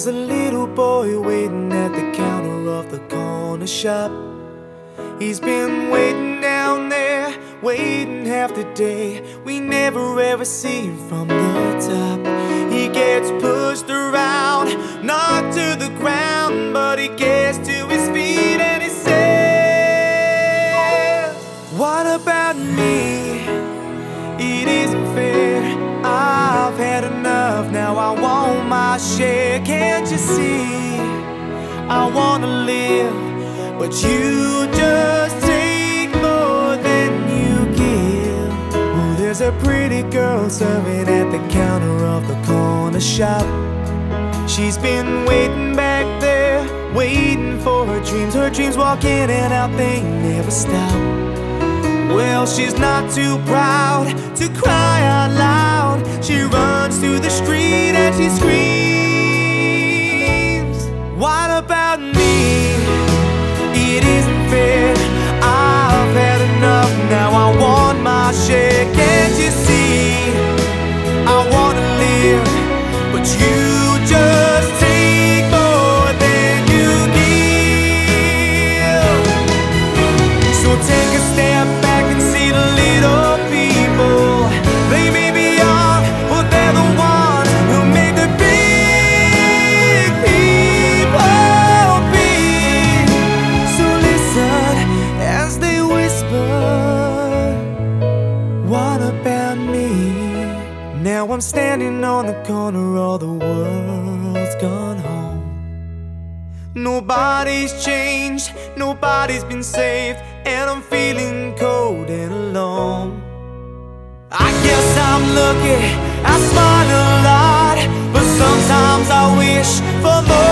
There's a little boy waiting at the counter of the corner shop. He's been waiting down there, waiting half the day. We never ever see him from the top. He gets pushed around, knocked to the ground, but he gets to his feet and he says, "What about me? It isn't fair. I've had enough, now I want my share. Can't you see? I wanna live, but you just take more than you give." Oh, there's a pretty girl serving at the counter of the corner shop. She's been waiting back there, waiting for her dreams. Her dreams walk in and out, they never stop. Well, she's not too proud to cry out loud. She runs to the street and she screams, "What about me? It isn't fair. I've had enough, now I want my share. Can't you see? I wanna live, but you just take more than you give." So take a step back and see the little people. They may be young, but they're the ones who make the big people big. So listen as they whisper, "What about me?" Now I'm standing on the corner, all the world's gone home. Nobody's changed, nobody's been saved, and I'm feeling cold and alone. I guess I'm lucky, I smile a lot, but sometimes I wish for more.